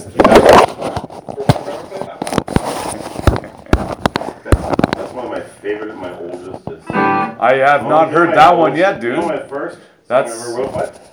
That's one of my favorite and my oldest. I have not heard that one yet, dude. You know my first That's song I ever wrote, what?